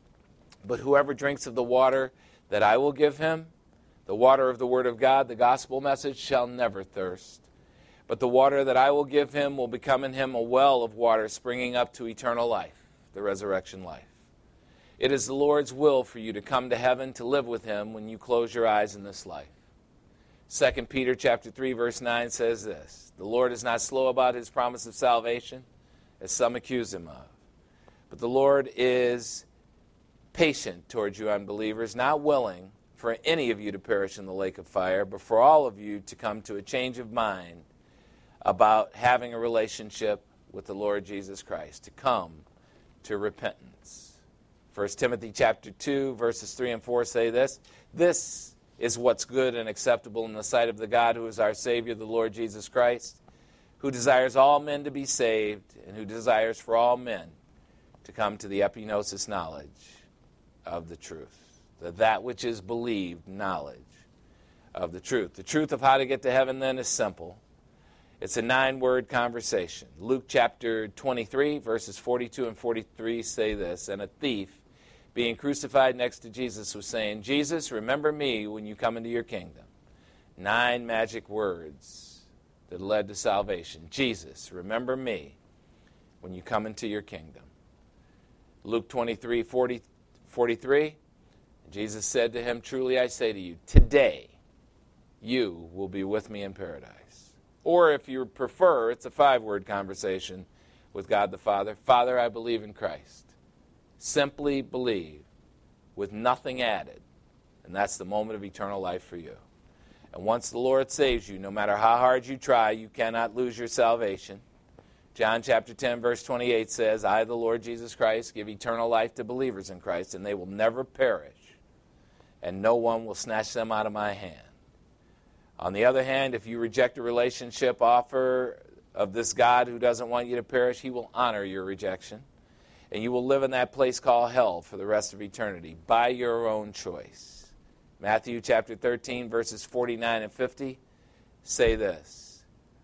But whoever drinks of the water that I will give him, the water of the Word of God, the gospel message, shall never thirst. But the water that I will give him will become in him a well of water springing up to eternal life," the resurrection life. It is the Lord's will for you to come to heaven to live with him when you close your eyes in this life. Second Peter chapter three, verse nine says this, "The Lord is not slow about his promise of salvation, as some accuse him of. But the Lord is patient towards you unbelievers, not willing for any of you to perish in the lake of fire, but for all of you to come to a change of mind about having a relationship with the Lord Jesus Christ, to come to repentance." First Timothy chapter two, verses three and four say this, "This is what's good and acceptable in the sight of the God who is our Savior, the Lord Jesus Christ, who desires all men to be saved and who desires for all men to come to the epignosis knowledge of the truth," the that which is believed knowledge of the truth. The truth of how to get to heaven then is simple. It's a nine-word conversation. Luke chapter twenty-three, verses forty-two and forty-three say this, "And a thief, being crucified next to Jesus, was saying, 'Jesus, remember me when you come into your kingdom.'" Nine magic words that led to salvation. Jesus, remember me when you come into your kingdom. Luke twenty-three, forty, forty-three, Jesus said to him, "Truly I say to you, today you will be with me in paradise." Or if you prefer, it's a five-word conversation with God the Father. "Father, I believe in Christ." Simply believe, with nothing added. And that's the moment of eternal life for you. And once the Lord saves you, no matter how hard you try, you cannot lose your salvation. John chapter ten, verse twenty-eight says, "I, the Lord Jesus Christ, give eternal life to believers in Christ, and they will never perish, and no one will snatch them out of my hand." On the other hand, if you reject a relationship offer of this God who doesn't want you to perish, he will honor your rejection, and you will live in that place called hell for the rest of eternity by your own choice. Matthew chapter thirteen, verses forty-nine and fifty say this,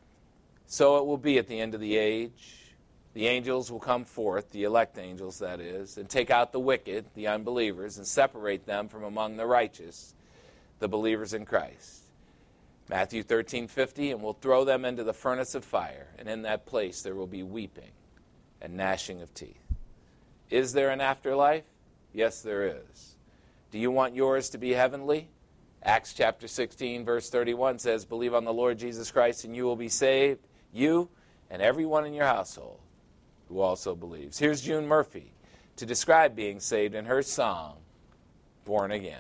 "So it will be at the end of the age. The angels will come forth," the elect angels that is, "and take out the wicked," the unbelievers, "and separate them from among the righteous," the believers in Christ. Matthew thirteen fifty, "And will throw them into the furnace of fire, and in that place there will be weeping and gnashing of teeth." Is there an afterlife? Yes, there is. Do you want yours to be heavenly? Acts chapter sixteen, verse thirty-one says, "Believe on the Lord Jesus Christ, and you will be saved, you and everyone in your household who also believes." Here's June Murphy to describe being saved in her song, "Born Again."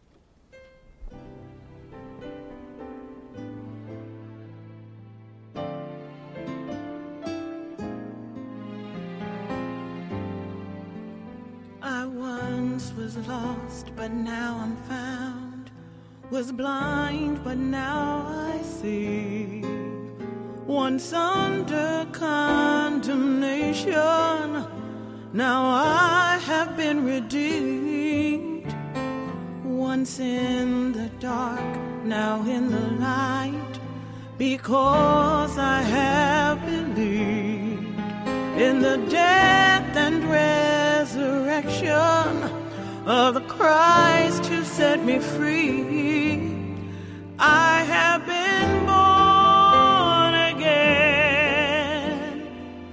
I once was lost, but now I'm found. Was blind, but now I see. Once under condemnation, now I have been redeemed. Once in the dark, now in the light, because I have believed in the death and resurrection of the Christ who set me free. I have been born again,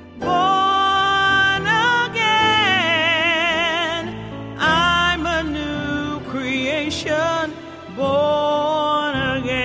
born again. I'm a new creation, born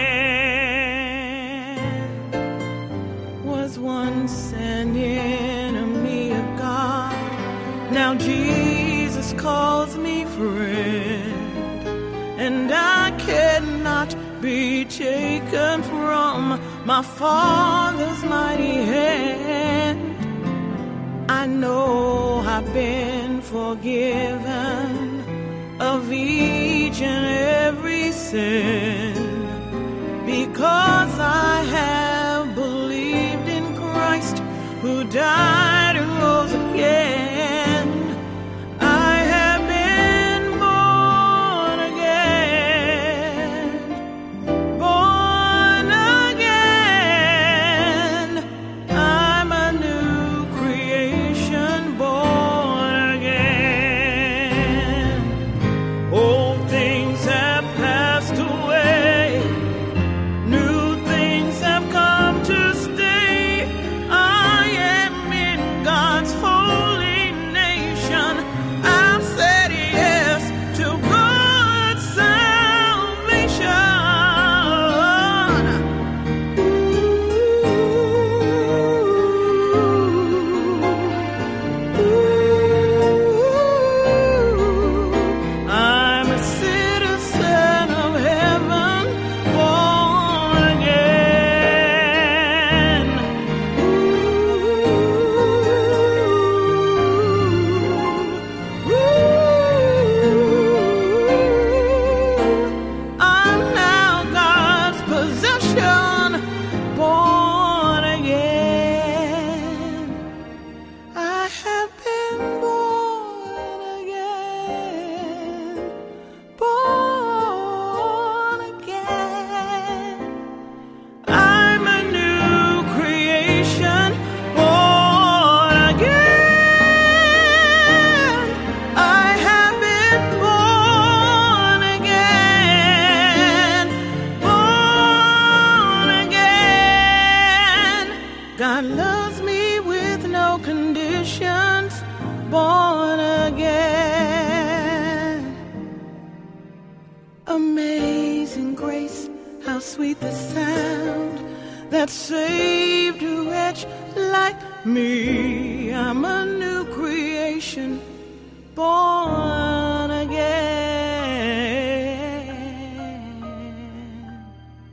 again. Was once an enemy of God, now Jesus calls me friend, and I cannot be taken from my Father's mighty hand. I know I've been forgiven of each and every sin, because I have believed in Christ who died and rose again. I have been born again, born again. I'm a new creation, born again. Old things have passed away, new things have come to stay. I am in God's holy nation. I've said yes to God's salvation. Ooh, ooh, I'm a citizen of heaven, born again. Ooh, ooh, I'm now God's possession, born again. I have been born again, born again. I'm a new creation, born again. I have been born again, born again. God loves me with no conditions, born again. Amazing grace, how sweet the sound that saved a wretch like me. I'm a new creation, born again.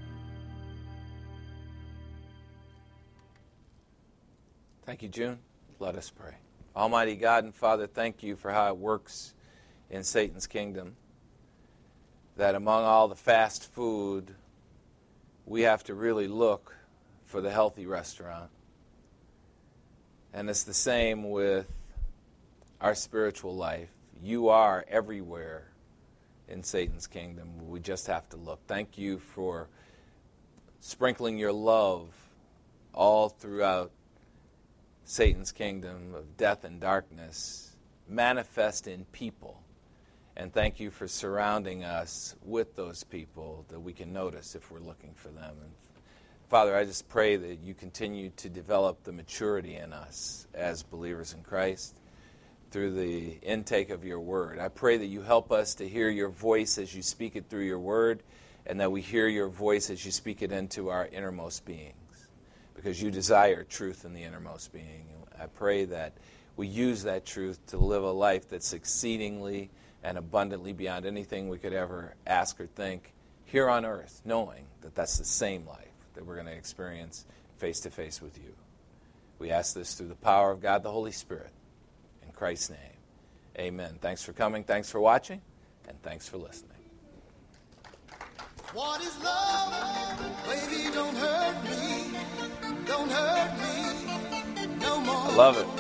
Thank you, June. Let us pray. Almighty God and Father, thank you for how it works in Satan's kingdom, that among all the fast food, we have to really look for the healthy restaurant. And it's the same with our spiritual life. You are everywhere in Satan's kingdom. We just have to look. Thank you for sprinkling your love all throughout Satan's kingdom of death and darkness, manifest in people. And thank you for surrounding us with those people that we can notice if we're looking for them. And Father, I just pray that you continue to develop the maturity in us as believers in Christ through the intake of your word. I pray that you help us to hear your voice as you speak it through your word, and that we hear your voice as you speak it into our innermost beings, because you desire truth in the innermost being. I pray that we use that truth to live a life that's exceedingly and abundantly beyond anything we could ever ask or think here on earth, knowing that that's the same life that we're going to experience face to face with you. We ask this through the power of God the Holy Spirit. In Christ's name, amen. Thanks for coming, thanks for watching, and thanks for listening. What is love? Baby, don't hurt me. Don't hurt me no more. I love it.